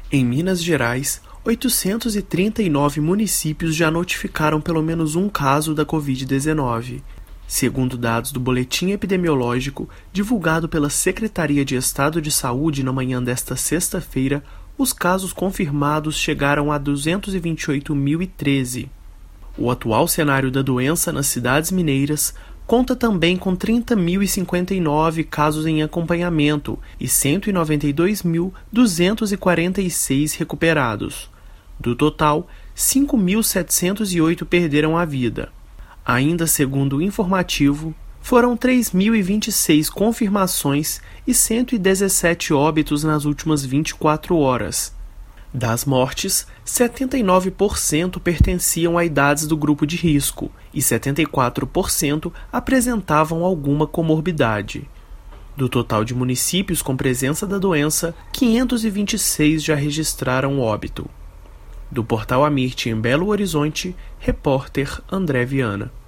Em Minas Gerais, 839 municípios já notificaram pelo menos um caso da Covid-19. Segundo dados do boletim epidemiológico divulgado pela Secretaria de Estado de Saúde na manhã desta sexta-feira, os casos confirmados chegaram a 228.013. O atual cenário da doença nas cidades mineiras conta também com 30.059 casos em acompanhamento e 192.246 recuperados. Do total, 5.708 perderam a vida. Ainda segundo o informativo, foram 3.026 confirmações e 117 óbitos nas últimas 24 horas. Das mortes, 79% pertenciam a idades do grupo de risco e 74% apresentavam alguma comorbidade. Do total de municípios com presença da doença, 526 já registraram óbito. Do Portal Amirte em Belo Horizonte, repórter André Viana.